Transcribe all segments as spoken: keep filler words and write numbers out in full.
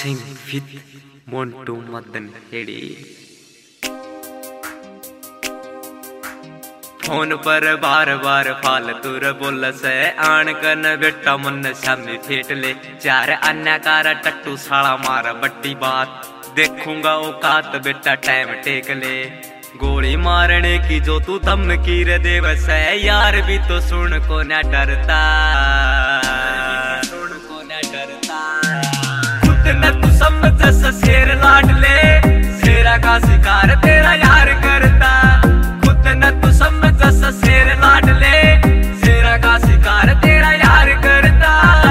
Sing with Montu Madan हेड़ी। Phone पर बार बार फालतू रे बोल से आन कन बेटा मन शामी फेट ले चार अन्य कार टट्टू साला मार बट्टी बात देखूंगा औकात बेटा टाइम टेक ले गोली मारने की जो तू धमकी रे देव से यार भी तो सुन को न डरता सुन को न डरता खुद न तू समझ स शेर लाड ले शेरा का शिकार तेरा यार करता खुद न तू समझ स शेर लाड ले शेरा का शिकार तेरा यार करता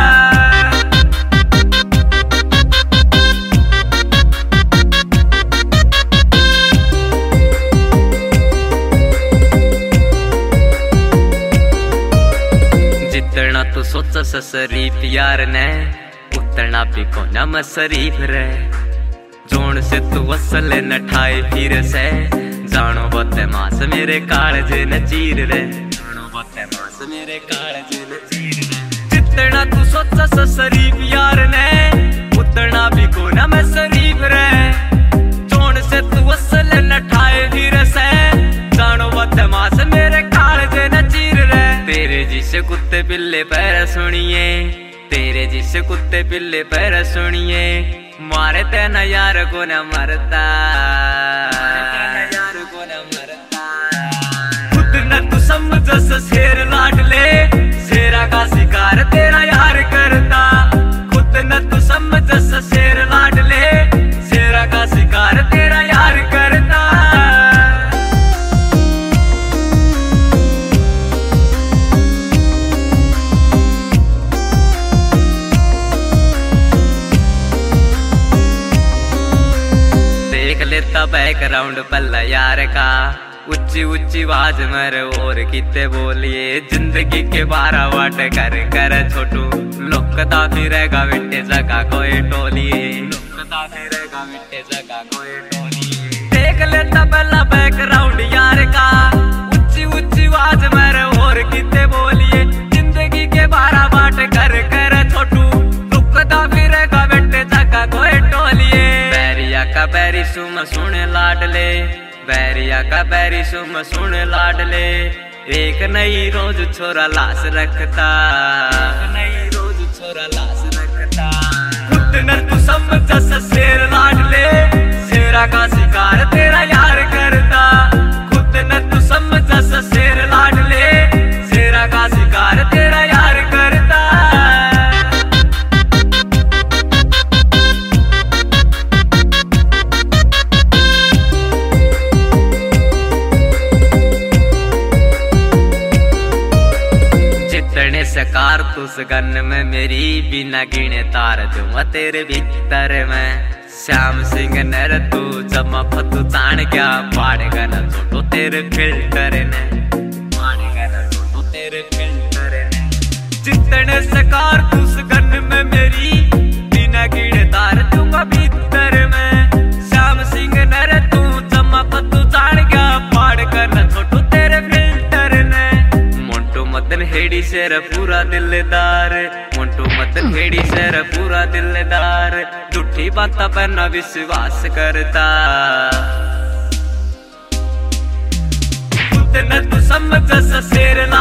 जितना तू सोच स शरीफ यार ने उतना भी कोना म शरीफ रे जोन से तू असल न ठाए फिर से जानो बते मास मेरे कालजे न चीर रे जानो बते मास मेरे कालजे न चीर रे जितना तू सोच स शरीफ यार ने उतना भी कोना म शरीफ रे जोन से तू असल न ठाए फिर से जानो बते मास मेरे कालजे न चीर रे तेरे जिसे कुत्ते बिल्ले पैर सुनिए तेरे जिसे कुत्ते बिल्ले पैर सुनिए मारे तेना यार को न मरता यार को न मरता खुद न तू समझ स शेर लाड ले शेरा का शिकार तेरा यार करता खुद न तू समझ स शेर लाड ले शेरा का शिकार तेरा यार करता लेता बैकग्राउंड पल्ला यार का ऊंची ऊंची आवाज मर और किते बोलिए जिंदगी के बारह वाट कर कर छोटू लोकता फिरेगा बेटे जगह कोई टोलिए लोकता फिरेगा बेटे जगह कोई टोलिए देख लेता पल्ला बैकग्राउंड यार का ऊंची ऊंची आवाज मर और किते बोलिए जिंदगी के बारह वाट कर कर छोटू लोकता फिरेगा बेटे जगह कोई टोलिए बैरिया का बैरी सुम सुन लाडले बैरिया का बैरी सुम सुन लाडले एक नई रोज छोरा लाश रखता नई रोज छोरा लाश रखता खुद न तू समझ स शेर लाडले शेरा का शिकार तेरा यार करता खुद न तू समझ स शेर लाडले शेरा का शिकार तेरा यार करता सकार तुस गन में मेरी बिना गिने तार दूंगा तेरे भीतर में श्याम सिंह नर तू जमा फतू तान क्या पाड़ेगा न छोटो तेरे फिल्टर ने पाड़ेगा न छोटो तेरे फिल्टर ने जितने सकार तुस गन में मेरी बिना गिने तार दूंगा भीतर में श्याम सिंह नर तू जमा फतू तान क्या पाड़ेगा न छोटो तेरे फिल्टर ने मदन हेड़ी शेर पूरा दिलदार मोंटू मदन हेड़ी शेर पूरा दिलदार झूठी बात पर न विश्वास करता खुद न तू समझ स शेर